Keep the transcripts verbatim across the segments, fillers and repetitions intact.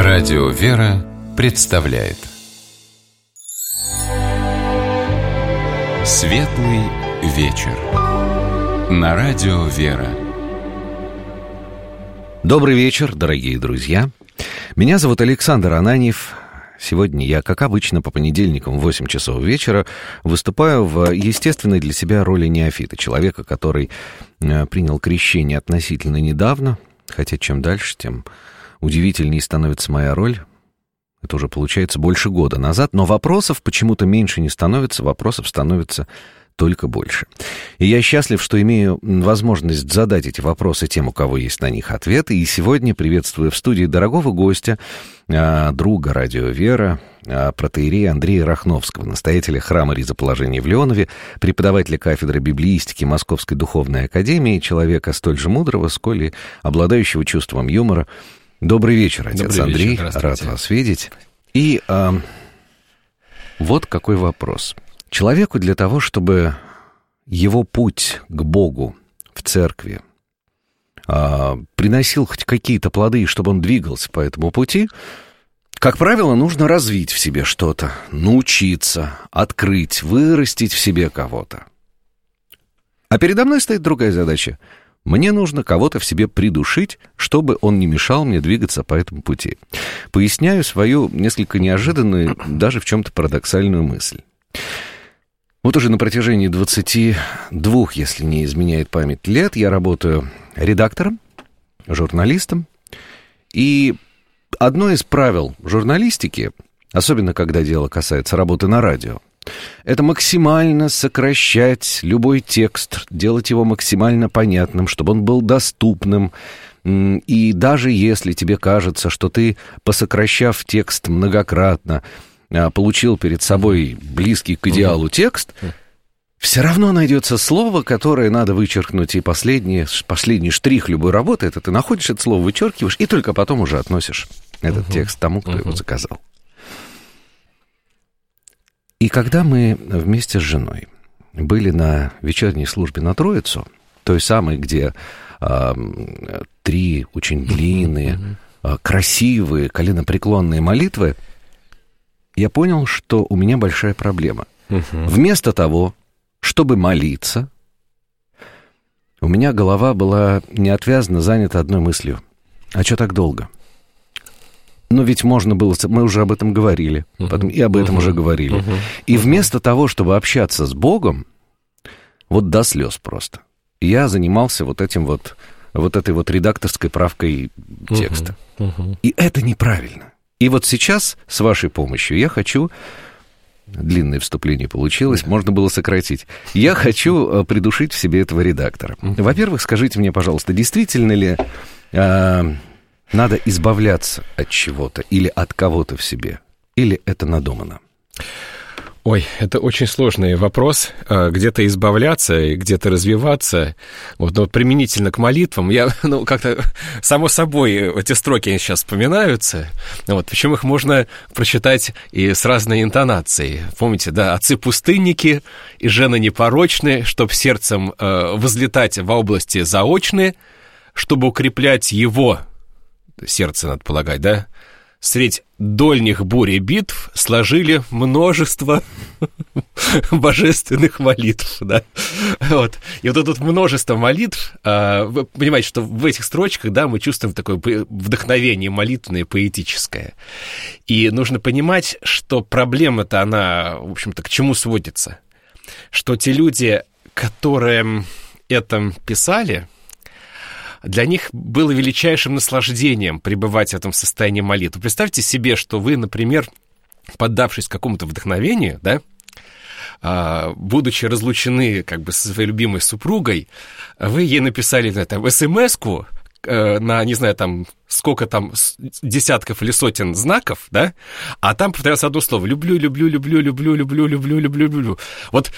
Радио «Вера» представляет Светлый вечер на Радио «Вера». Добрый вечер, дорогие друзья. Меня зовут Александр Ананьев. Сегодня я, как обычно, по понедельникам в восемь часов вечера выступаю в естественной для себя роли неофита, человека, который принял крещение относительно недавно, хотя чем дальше, тем удивительнее становится моя роль. Это уже получается больше года назад, но вопросов почему-то меньше не становится, вопросов становится только больше. И я счастлив, что имею возможность задать эти вопросы тем, у кого есть на них ответы. И сегодня приветствую в студии дорогого гостя, друга Радио «Вера», протоиерея Андрея Рахновского, настоятеля храма Ризоположения в Леонове, преподавателя кафедры библеистики Московской духовной академии, человека столь же мудрого, сколь и обладающего чувством юмора. Добрый вечер, отец Добрый Андрей, вечер, рад вас видеть. И а, вот какой вопрос. Человеку для того, чтобы его путь к Богу в церкви а, приносил хоть какие-то плоды, и чтобы он двигался по этому пути, как правило, нужно развить в себе что-то, научиться, открыть, вырастить в себе кого-то. А передо мной стоит другая задача. Мне нужно кого-то в себе придушить, чтобы он не мешал мне двигаться по этому пути. Поясняю свою несколько неожиданную, даже в чем-то парадоксальную мысль. Вот уже на протяжении двадцати двух, если не изменяет память, лет я работаю редактором, журналистом. И одно из правил журналистики, особенно когда дело касается работы на радио, это максимально сокращать любой текст, делать его максимально понятным, чтобы он был доступным. И даже если тебе кажется, что ты, посокращав текст многократно, получил перед собой близкий к идеалу текст, все равно найдется слово, которое надо вычеркнуть. И последний, последний штрих любой работы — это ты находишь это слово, вычеркиваешь, и только потом уже относишь этот uh-huh. текст тому, кто uh-huh. его заказал. И когда мы вместе с женой были на вечерней службе на Троицу, той самой, где а, три очень длинные, а, красивые, коленопреклонные молитвы, я понял, что у меня большая проблема. Uh-huh. Вместо того, чтобы молиться, у меня голова была неотвязно занята одной мыслью. А что так долго? Но ведь можно было... Мы уже об этом говорили. Uh-huh. Потом и об этом uh-huh. уже говорили. Uh-huh. И вместо того, чтобы общаться с Богом, вот до слез просто, я занимался вот этим вот, вот этой вот редакторской правкой текста. Uh-huh. Uh-huh. И это неправильно. И вот сейчас, с вашей помощью, я хочу... Длинное вступление получилось, можно было сократить. Я хочу придушить в себе этого редактора. Во-первых, скажите мне, пожалуйста, действительно ли... А, надо избавляться от чего-то или от кого-то в себе? Или это надумано? Ой, это очень сложный вопрос. Где-то избавляться и где-то развиваться. Вот, но применительно к молитвам, я, ну, как-то, само собой, эти строки сейчас вспоминаются. Вот, причем их можно прочитать и с разной интонацией. Помните, да, отцы-пустынники и жены непорочные, чтоб сердцем э, возлетать во области заочные, чтобы укреплять его... Сердце, надо полагать, да? Средь дольних бурь и битв сложили множество божественных молитв, да? Вот. И вот это вот множество молитв, вы понимаете, что в этих строчках, да, мы чувствуем такое вдохновение молитвенное, поэтическое. И нужно понимать, что проблема-то, она, в общем-то, к чему сводится? Что те люди, которые это писали... Для них было величайшим наслаждением пребывать в этом состоянии молитвы. Представьте себе, что вы, например, поддавшись какому-то вдохновению, да, будучи разлучены как бы со своей любимой супругой, вы ей написали, не знаю, там, эс-эм-эску на, не знаю, там, сколько там, десятков или сотен знаков, да, а там повторялось одно слово: «люблю, люблю, люблю, люблю, люблю, люблю, люблю, люблю». Вот,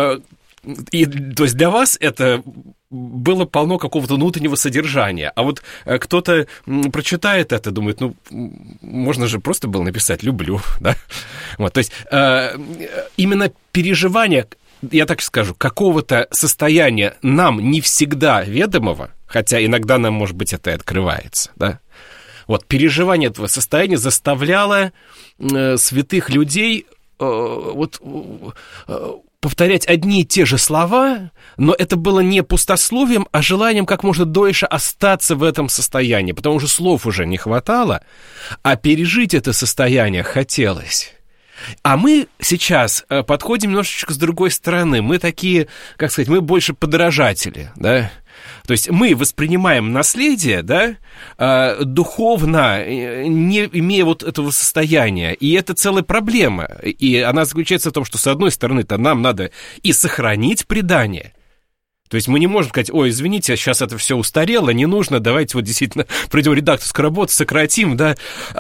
и, то есть для вас это было полно какого-то внутреннего содержания. А вот кто-то прочитает это, думает, ну, можно же просто было написать «люблю», да? Вот, то есть именно переживание, я так скажу, какого-то состояния нам не всегда ведомого, хотя иногда нам, может быть, это и открывается, да? Вот, переживание этого состояния заставляло э, святых людей э, вот, э, повторять одни и те же слова, но это было не пустословием, а желанием как можно дольше остаться в этом состоянии, потому что слов уже не хватало, а пережить это состояние хотелось. А мы сейчас подходим немножечко с другой стороны. Мы такие, как сказать, мы больше подражатели, да? То есть мы воспринимаем наследие, да, духовно, не имея вот этого состояния. И это целая проблема. И она заключается в том, что, с одной стороны-то, нам надо и сохранить предание. То есть мы не можем сказать: ой, извините, сейчас это все устарело, не нужно, давайте вот действительно пройдем редакторскую работу, сократим, да.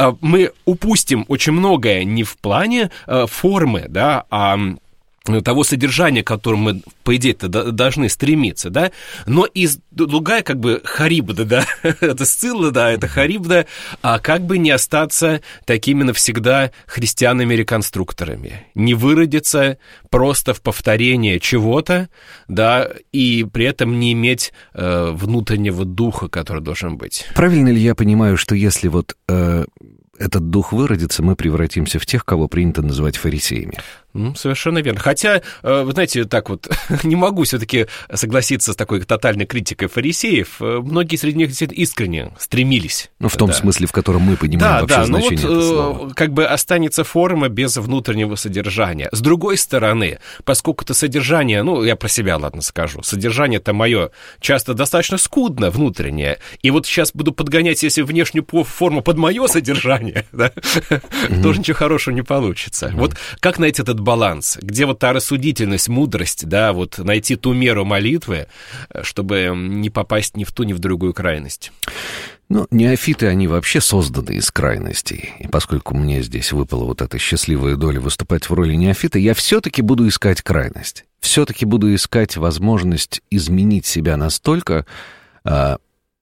Мы упустим очень многое не в плане формы, да, а того содержания, к которому мы, по идее-то, должны стремиться, да, но и другая, как бы, харибда, да, это сцилла, да, это харибда, а как бы не остаться такими навсегда христианами-реконструкторами, не выродиться просто в повторение чего-то, да, и при этом не иметь э, внутреннего духа, который должен быть. Правильно ли я понимаю, что если вот э, этот дух выродится, мы превратимся в тех, кого принято называть фарисеями? Ну, совершенно верно. Хотя, вы знаете, так вот, не могу все-таки согласиться с такой тотальной критикой фарисеев. Многие среди них действительно искренне стремились. Ну, в том да. смысле, в котором мы понимаем да, вообще да, значение ну вот, этого слова. Как бы останется форма без внутреннего содержания. С другой стороны, поскольку это содержание, ну, я про себя, ладно, скажу, содержание-то мое часто достаточно скудно внутреннее, и вот сейчас буду подгонять, если внешнюю форму под мое содержание, да, mm-hmm. тоже ничего хорошего не получится. Mm-hmm. Вот как найти этот баланс, где вот та рассудительность, мудрость, да, вот найти ту меру молитвы, чтобы не попасть ни в ту, ни в другую крайность. Ну, неофиты, они вообще созданы из крайностей. И поскольку мне здесь выпала вот эта счастливая доля выступать в роли неофита, я все-таки буду искать крайность. Все-таки буду искать возможность изменить себя настолько, а,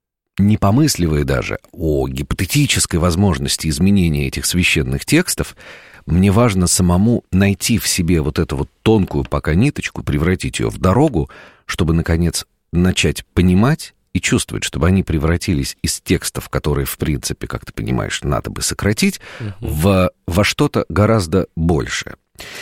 не помысливая даже о гипотетической возможности изменения этих священных текстов. Мне важно самому найти в себе вот эту вот тонкую пока ниточку, превратить ее в дорогу, чтобы, наконец, начать понимать и чувствовать, чтобы они превратились из текстов, которые, в принципе, как ты понимаешь, надо бы сократить, uh-huh. в, во что-то гораздо большее.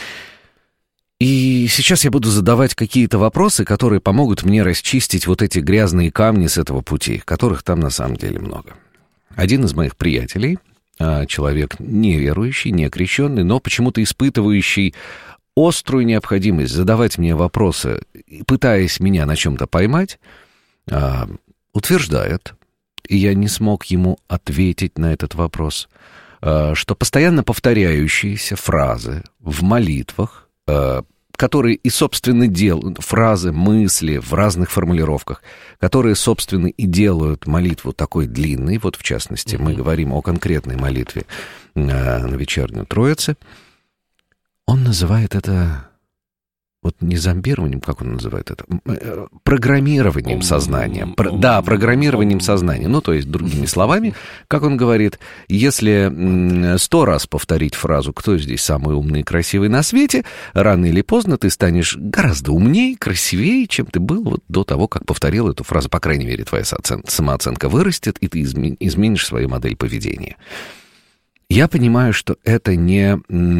И сейчас я буду задавать какие-то вопросы, которые помогут мне расчистить вот эти грязные камни с этого пути, которых там на самом деле много. Один из моих приятелей, человек неверующий, неокрещенный, но почему-то испытывающий острую необходимость задавать мне вопросы, пытаясь меня на чем-то поймать, утверждает, и я не смог ему ответить на этот вопрос, что постоянно повторяющиеся фразы в молитвах, которые и, собственно, делают фразы, мысли в разных формулировках, которые, собственно, и делают молитву такой длинной, вот в частности, mm-hmm. мы говорим о конкретной молитве на вечернюю Троицы, он называет это, вот не зомбированием, как он называет это, программированием сознания. Про, да, программированием сознания. Ну, то есть, другими словами, как он говорит, если сто раз повторить фразу «Кто здесь самый умный и красивый на свете?», рано или поздно ты станешь гораздо умнее, красивее, чем ты был вот до того, как повторил эту фразу. По крайней мере, твоя самооценка вырастет, и ты изменишь свою модель поведения. Я понимаю, что это не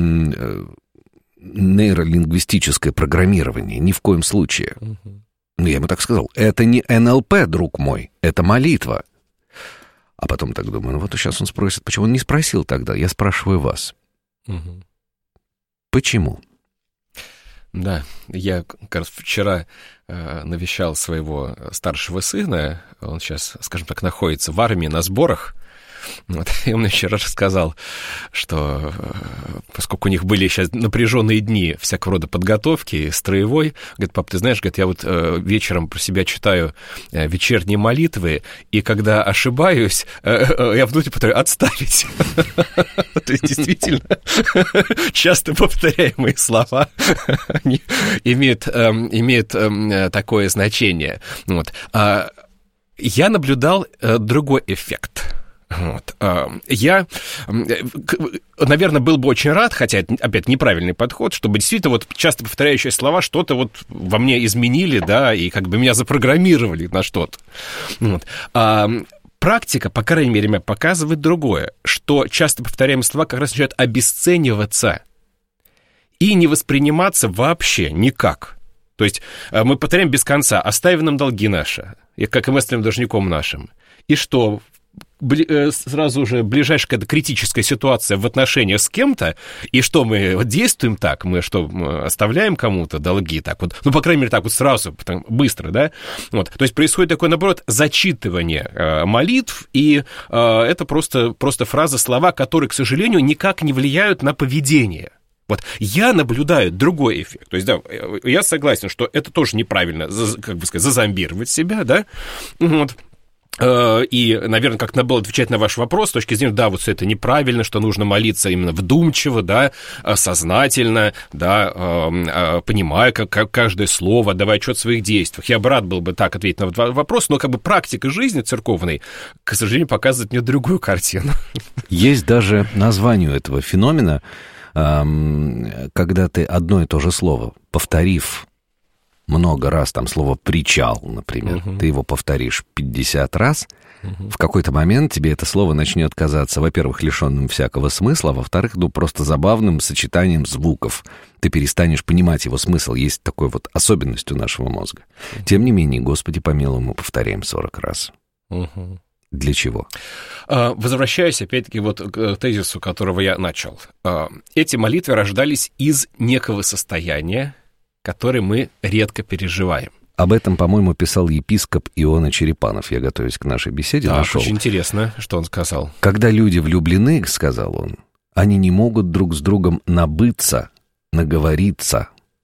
нейролингвистическое программирование, ни в коем случае. Uh-huh. Ну, я ему так сказал, это не эн эл пэ, друг мой, это молитва. А потом так думаю, ну вот сейчас он спросит, почему он не спросил тогда? Я спрашиваю вас. Uh-huh. Почему? Да, я как раз вчера э, навещал своего старшего сына, он сейчас, скажем так, находится в армии на сборах. Вот, и он мне вчера рассказал, что поскольку у них были сейчас напряженные дни всякого рода подготовки, строевой, говорит, пап, ты знаешь, говорит, я вот вечером про себя читаю вечерние молитвы, и когда ошибаюсь, я внутри повторяю «отставить». То есть, действительно, часто повторяемые слова имеют такое значение. Я наблюдал другой эффект. Вот. Я, наверное, был бы очень рад, хотя это, опять, неправильный подход, чтобы действительно вот часто повторяющие слова что-то вот во мне изменили, да, и как бы меня запрограммировали на что-то. Вот. практика, по крайней мере, показывает другое, что часто повторяемые слова как раз начинают обесцениваться и не восприниматься вообще никак. То есть мы повторяем без конца: «Остави нам долги наши», и как и мы оставим должником нашим. И что? Сразу же ближайшая какая-то критическая ситуация в отношениях с кем-то, и что мы действуем так, мы что, мы оставляем кому-то долги так вот, ну, по крайней мере, так вот сразу, быстро, да, вот, то есть происходит такое, наоборот, зачитывание э, молитв, и э, это просто, просто фразы, слова, которые, к сожалению, никак не влияют на поведение. Вот я наблюдаю другой эффект. То есть, да, я согласен, что это тоже неправильно, как бы сказать, зазомбировать себя, да, вот. И, наверное, как надо было отвечать на ваш вопрос с точки зрения, да, вот все это неправильно, что нужно молиться именно вдумчиво, да, сознательно, да, понимая как, как каждое слово, давая отчет в своих действиях. Я бы рад был бы так ответить на этот вопрос, но как бы практика жизни церковной, к сожалению, показывает мне другую картину. Есть даже название этого феномена, когда ты одно и то же слово, повторив много раз, там слово «причал», например, uh-huh. ты его повторишь пятьдесят раз, uh-huh. в какой-то момент тебе это слово начнет казаться, во-первых, лишенным всякого смысла, а во-вторых, ну, просто забавным сочетанием звуков. Ты перестанешь понимать его смысл. Есть такой вот особенность у нашего мозга. Uh-huh. Тем не менее, «Господи помилуй» мы повторяем сорок раз. Uh-huh. Для чего? Возвращаясь, опять-таки, вот к тезису, которого я начал. Эти молитвы рождались из некого состояния, который мы редко переживаем. Об этом, по-моему, писал епископ Иона Черепанов. Я, готовясь к нашей беседе, так, нашел. Очень интересно, что он сказал. Когда люди влюблены, сказал он, они не могут друг с другом набыться, наговориться.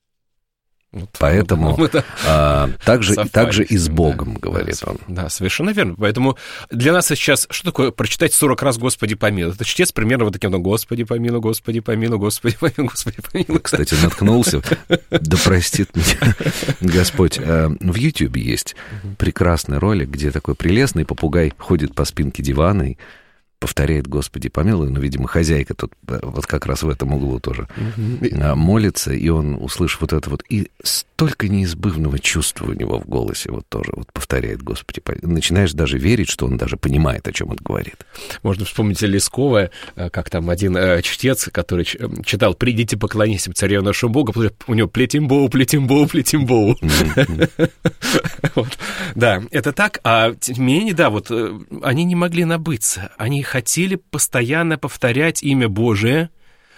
Вот, поэтому ну, а, также, также и с Богом, да, говорит да, он. Да, совершенно верно. Поэтому для нас сейчас что такое прочитать сорок раз «Господи помилуй»? Это чтец примерно вот таким, ну, «Господи помилуй, Господи помилуй, Господи помилуй, Господи помилуй». Кстати, наткнулся, да простит меня Господь. В Ютьюбе есть прекрасный ролик, где такой прелестный попугай ходит по спинке дивана и повторяет «Господи помилуй», но, видимо, хозяйка тут вот как раз в этом углу тоже mm-hmm. молится, и он, услышав вот это вот, и столько неизбывного чувства у него в голосе вот тоже вот повторяет «Господи помилуй». Начинаешь даже верить, что он даже понимает, о чем он говорит. Можно вспомнить Лескова, как там один чтец, который читал «Придите, поклонитесь царю нашему Богу», у него «Плетимбоу, плетимбоу, плетимбоу». Mm-hmm. вот. Да, это так, а тем не менее, да, вот они не могли набыться, они хотели постоянно повторять имя Божие,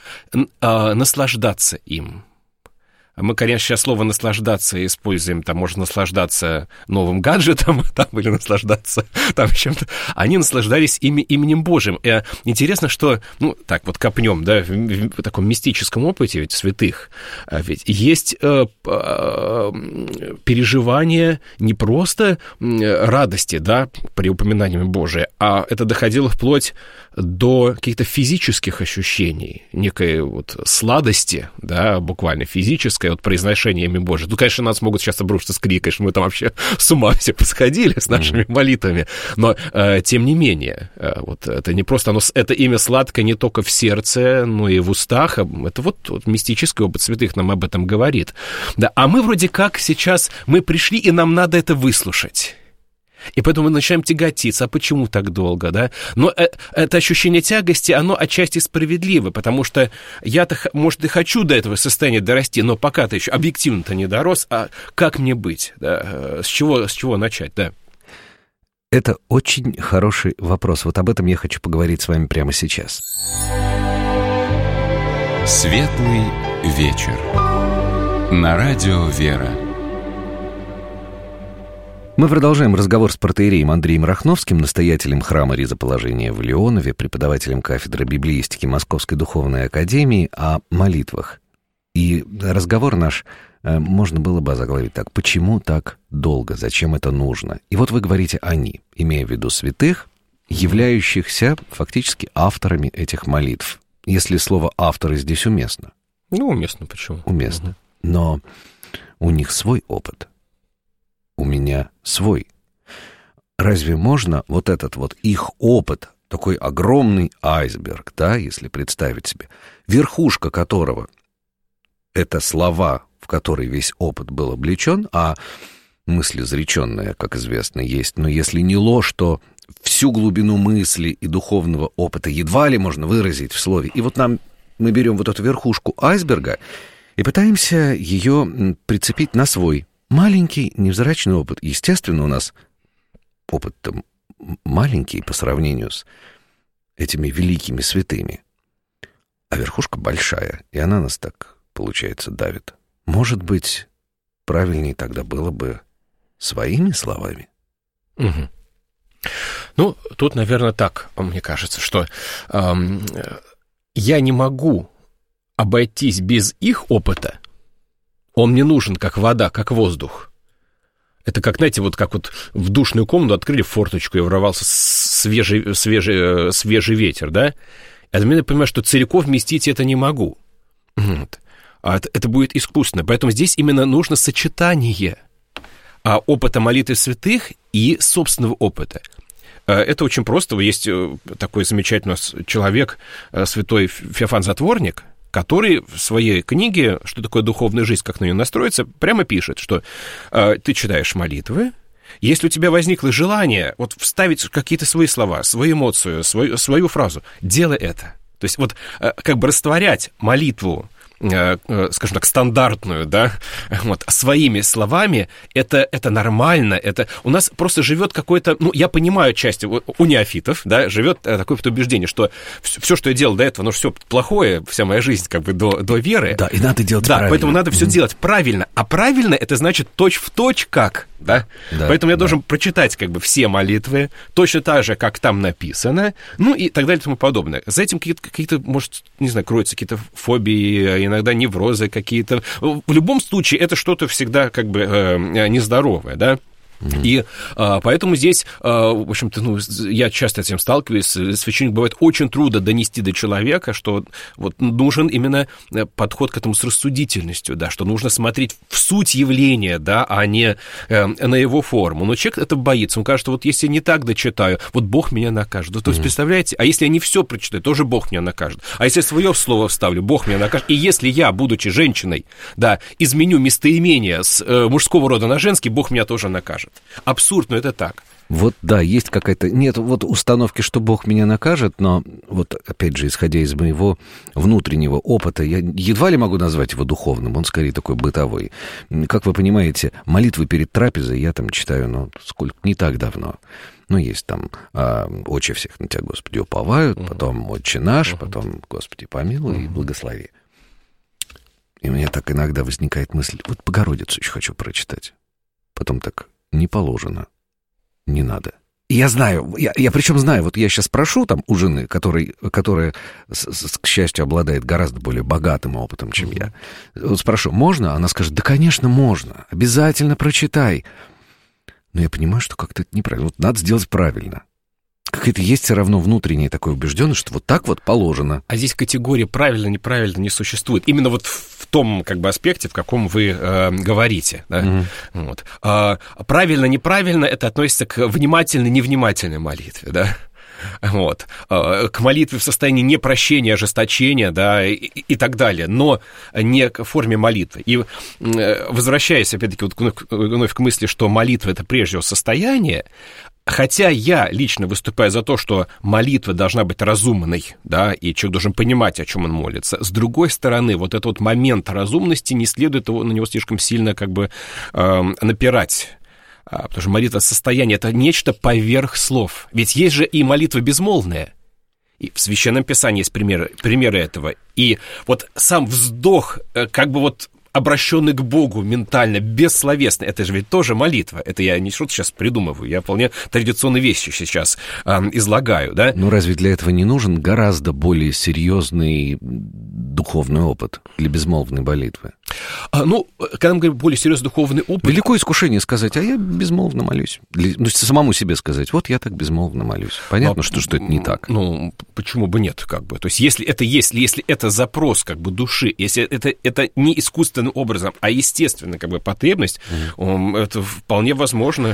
э, наслаждаться им. Мы, конечно, сейчас слово «наслаждаться» используем, там можно наслаждаться новым гаджетом, там, или наслаждаться там чем-то. Они наслаждались ими, именем Божьим. И интересно, что, ну, так вот копнем, да, в, в таком мистическом опыте ведь святых, ведь есть э, э, переживание не просто радости, да, при упоминании Божия, а это доходило вплоть до каких-то физических ощущений, некой вот сладости, да, буквально физической, от произношения имени Божия. Ну, конечно, нас могут сейчас обрушиться с криком, что мы там вообще с ума все посходили с нашими mm-hmm. молитвами, но, э, тем не менее, э, вот это не просто, оно, это имя сладкое не только в сердце, но и в устах, это вот, вот мистический опыт святых нам об этом говорит. Да, а мы вроде как сейчас, мы пришли, и нам надо это выслушать. И поэтому мы начинаем тяготиться. А почему так долго, да? Но это ощущение тягости, оно отчасти справедливо, потому что я-то, может, и хочу до этого состояния дорасти, но пока-то еще объективно-то не дорос, а как мне быть? Да? С чего, с чего начать, да? Это очень хороший вопрос. Вот об этом я хочу поговорить с вами прямо сейчас. Светлый вечер. На радио «Вера». Мы продолжаем разговор с протоиереем Андреем Рахновским, настоятелем храма Ризоположения в Леонове, преподавателем кафедры библеистики Московской духовной академии, о молитвах. И разговор наш э, можно было бы озаглавить так: почему так долго, зачем это нужно? И вот вы говорите «они», имея в виду святых, являющихся фактически авторами этих молитв. Если слово «авторы» здесь уместно. Ну, уместно, почему? Уместно. Но у них свой опыт. У меня свой. Разве можно вот этот вот их опыт, такой огромный айсберг, да, если представить себе, верхушка которого — это слова, в которые весь опыт был облечен, а мысль изреченная, как известно, есть, но если не ложь, то всю глубину мысли и духовного опыта едва ли можно выразить в слове. И вот нам мы берем вот эту верхушку айсберга и пытаемся ее прицепить на свой маленький невзрачный опыт. Естественно, у нас опыт-то маленький по сравнению с этими великими святыми, а верхушка большая, и она нас так, получается, давит. Может быть, правильнее тогда было бы своими словами? Угу. Ну, тут, наверное, так, мне кажется, что эм, я не могу обойтись без их опыта. Он мне нужен как вода, как воздух. Это как, знаете, вот как вот в душную комнату открыли форточку, и ворвался свежий, свежий, свежий ветер, да? Я понимаю, что целиком вместить это не могу. Вот. А это, это будет искусственно. Поэтому здесь именно нужно сочетание опыта молитвы святых и собственного опыта. Это очень просто. Есть такой замечательный человек, святой Феофан Затворник, который в своей книге «Что такое духовная жизнь, как на нее настроиться» прямо пишет, что ты читаешь молитвы, если у тебя возникло желание вот вставить какие-то свои слова, свою эмоцию, свою, свою фразу, делай это. То есть вот как бы растворять молитву, скажем так, стандартную, да, вот, своими словами, это, это нормально, это у нас просто живет какое-то, ну, я понимаю часть у неофитов, да, живет такое вот убеждение, что все, что я делал до этого, ну, все плохое, вся моя жизнь как бы до, до веры. Да, и надо делать да, правильно. Поэтому надо все mm-hmm. делать правильно, а правильно это значит точь-в-точь как, да, да поэтому я да. должен прочитать как бы все молитвы, точно так же, как там написано, ну, и так далее и тому подобное. За этим какие-то, какие-то может, не знаю, кроются какие-то фобии, иногда неврозы какие-то. В любом случае, это что-то всегда как бы э, нездоровое, да? Mm-hmm. И а, поэтому здесь, а, в общем-то, ну, я часто с этим сталкиваюсь, священнику бывает очень трудно донести до человека, что вот нужен именно подход к этому с рассудительностью, да, что нужно смотреть в суть явления, да, а не э, на его форму. Но человек это боится, он кажется, вот если я не так дочитаю, вот Бог меня накажет. То есть, mm-hmm. представляете, а если я не все прочитаю, тоже Бог меня накажет. А если я свое слово вставлю, Бог меня накажет. И если я, будучи женщиной, да, изменю местоимение с э, мужского рода на женский, Бог меня тоже накажет. Абсурд, но это так. Вот, да, есть какая-то... Нет вот установки, что Бог меня накажет, но вот, опять же, исходя из моего внутреннего опыта, я едва ли могу назвать его духовным, он скорее такой бытовой. Как вы понимаете, молитвы перед трапезой я там читаю, ну, сколько, не так давно. Ну, есть там а, «Отче всех на тебя, Господи, уповают», uh-huh. потом «Отче наш», uh-huh. потом «Господи, помилуй» uh-huh. и «Благослови». И у меня так иногда возникает мысль, вот Богородицу еще хочу прочитать. Потом так... Не положено. Не надо. И я знаю, я, я причем знаю, вот я сейчас спрошу там у жены, который, которая, с, с, к счастью, обладает гораздо более богатым опытом, чем mm-hmm. я. Вот спрошу, можно? Она скажет, да, конечно, можно. Обязательно прочитай. Но я понимаю, что как-то это неправильно. Вот надо сделать правильно. Какая-то есть все равно внутренняя такая убежденность, что вот так вот положено. А здесь категория правильно-неправильно не существует. Именно вот в том как бы аспекте, в каком вы э, говорите. Да? Mm-hmm. Вот. А, правильно-неправильно это относится к внимательно-невнимательной молитве, да? Вот. К молитве в состоянии непрощения, ожесточения, да, и, и так далее, но не к форме молитвы. И возвращаясь, опять-таки, вот вновь к мысли, что молитва — это прежде всего состояние, хотя я лично выступаю за то, что молитва должна быть разумной, да, и человек должен понимать, о чем он молится, с другой стороны, вот этот вот момент разумности не следует его, на него слишком сильно как бы э, напирать. Потому что молитва состояние — это нечто поверх слов. Ведь есть же и молитва безмолвная. И в Священном Писании есть примеры, примеры этого. И вот сам вздох, как бы вот обращенный к Богу ментально, бессловесно, это же ведь тоже молитва. Это я не что-то сейчас придумываю, я вполне традиционные вещи сейчас э, излагаю, да? Ну разве для этого не нужен гораздо более серьезный духовный опыт для безмолвной молитвы? А, ну, когда мы говорим более серьезный духовный опыт... Великое искушение сказать, а я безмолвно молюсь. Для, ну, самому себе сказать, вот я так безмолвно молюсь. Понятно, а, что, что это не так. Ну, почему бы нет, как бы. То есть, если это есть, если это запрос, как бы, души, если это, это не искусственным образом, а естественно, как бы, потребность, mm. это вполне возможно...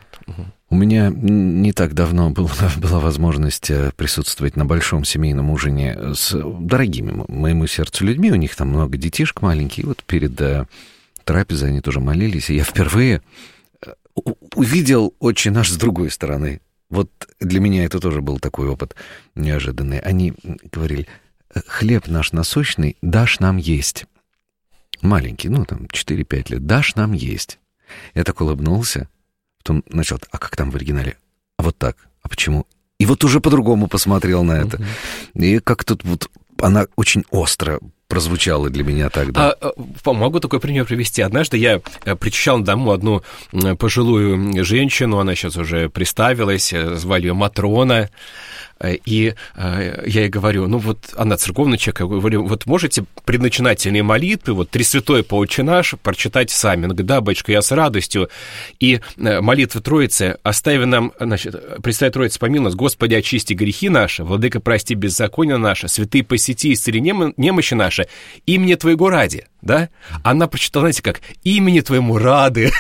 У меня не так давно был, была возможность присутствовать на большом семейном ужине с дорогими моему сердцу людьми. У них там много детишек маленьких. И вот перед трапезой они тоже молились. И я впервые увидел «Отче наш» с другой стороны. вот для меня это тоже был такой опыт неожиданный. Они говорили: хлеб наш насущный дашь нам есть. Маленький, ну, там, четыре-пять лет. Дашь нам есть. Я так улыбнулся. Потом начал: а как там в оригинале? А вот так. А почему? И вот уже по-другому посмотрел на это. Uh-huh. И как-то вот она очень остро прозвучало для меня тогда. А, могу такой пример привести. Однажды я причащал на дому одну пожилую женщину, она сейчас уже приставилась, звали ее Матрона, и я ей говорю, ну вот она церковный человек, я говорю, вот можете предначинательные молитвы, вот «Три святой по Отче наш» прочитать сами? Она говорит: да, батюшка, я с радостью. И молитва Троицы: остави нам, значит, Пресвятая Троица, помилуй нас, Господи, очисти грехи наши, Владыка, прости беззакония наши, святые, посети, исцели немощи наши, имени Твоего ради, да? Она прочитала, знаете, как: имени Твоему рады.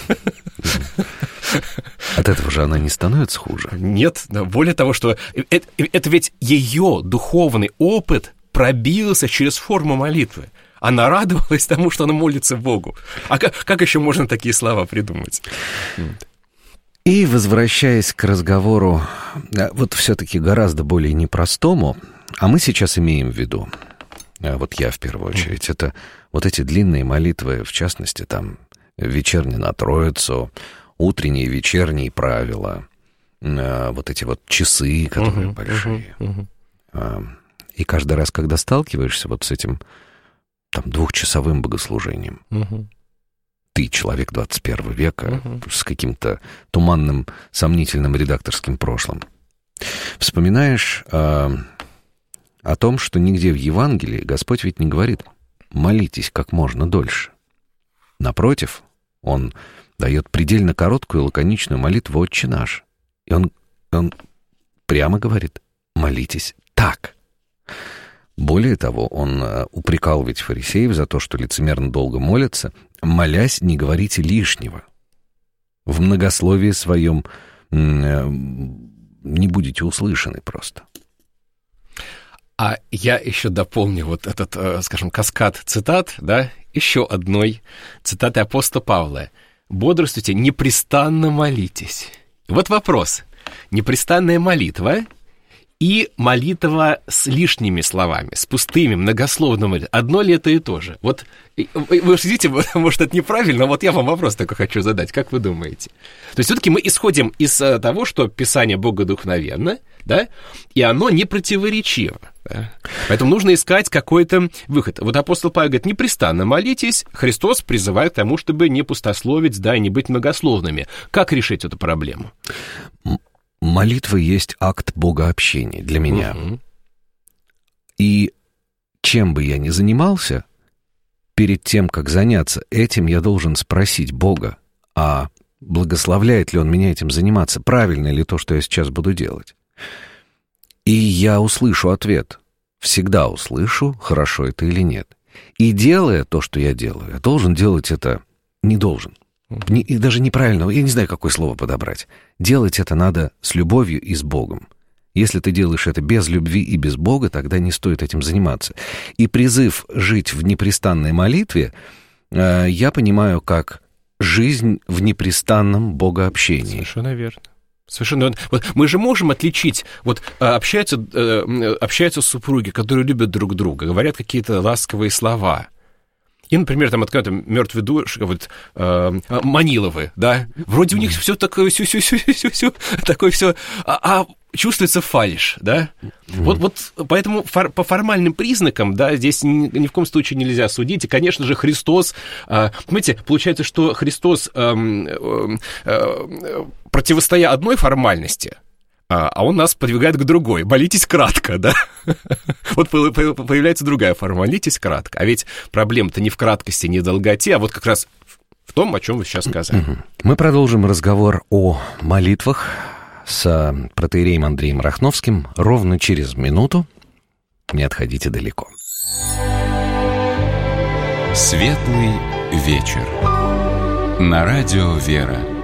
От этого же она не становится хуже. Нет, более того, что это, это ведь ее духовный опыт пробился через форму молитвы. Она радовалась тому, что она молится Богу. А как, как еще можно такие слова придумать? И, возвращаясь к разговору, вот все-таки гораздо более непростому, а мы сейчас имеем в виду, вот я в первую очередь, это вот эти длинные молитвы, в частности, там, вечерний на Троицу, утренние, вечерние правила, вот эти вот часы, которые uh-huh, большие. Uh-huh, uh-huh. И каждый раз, когда сталкиваешься вот с этим там двухчасовым богослужением, uh-huh. ты, человек двадцать первого века, uh-huh. с каким-то туманным, сомнительным редакторским прошлым, вспоминаешь э, о том, что нигде в Евангелии Господь ведь не говорит: молитесь как можно дольше. Напротив, Он дает предельно короткую и лаконичную молитву «Отче наш». И он, он прямо говорит: молитесь так. Более того, он упрекал ведь фарисеев за то, что лицемерно долго молятся. Молясь, не говорите лишнего. В многословии своем не будете услышаны просто. А я еще дополню вот этот, скажем, каскад цитат, да, еще одной цитаты апостола Павла. «Бодрствуйте, непрестанно молитесь». Вот вопрос. Непрестанная молитва и молитва с лишними словами, с пустыми, многословными. Одно ли это и то же? Вот вы видите, может, это неправильно, но вот я вам вопрос такой хочу задать. Как вы думаете? То есть все-таки мы исходим из того, что Писание богодухновенно, да, и оно не противоречиво. Да? Поэтому нужно искать какой-то выход. Вот апостол Павел говорит: непрестанно молитесь. Христос призывает к тому, чтобы не пустословить, да, и не быть многословными. Как решить эту проблему? Молитва есть акт богообщения для меня. Угу. И чем бы я ни занимался, перед тем, как заняться этим, я должен спросить Бога, а благословляет ли Он меня этим заниматься, правильно ли то, что я сейчас буду делать. И я услышу ответ. Всегда услышу, хорошо это или нет. И делая то, что я делаю, я должен делать это... Не должен. Не, и даже неправильно, я не знаю, какое слово подобрать. Делать это надо с любовью и с Богом. Если ты делаешь это без любви и без Бога, тогда не стоит этим заниматься. И призыв жить в непрестанной молитве э, я понимаю как жизнь в непрестанном богообщении. Совершенно верно. Совершенно. Вот мы же можем отличить, вот общаются, общаются супруги, которые любят друг друга, говорят какие-то ласковые слова. И, например, там откуда-то мертвый душ, вот, э, Маниловы, да, вроде у них все такое, сю-сю-сю-сю-сю, такое все, а, а чувствуется фальшь, да. Mm-hmm. Вот, вот поэтому фор, по формальным признакам, да, здесь ни, ни в коем случае нельзя судить. И, конечно же, Христос, э, понимаете, получается, что Христос, э, э, э, противостоя одной формальности, а он нас подвигает к другой. Молитесь кратко, да? Вот появляется другая форма. Молитесь кратко. А ведь проблема-то не в краткости, не в долготе, а вот как раз в том, о чем вы сейчас сказали. Мы продолжим разговор о молитвах с протоиереем Андреем Рахновским ровно через минуту. Не отходите далеко. Светлый вечер. На радио «Вера».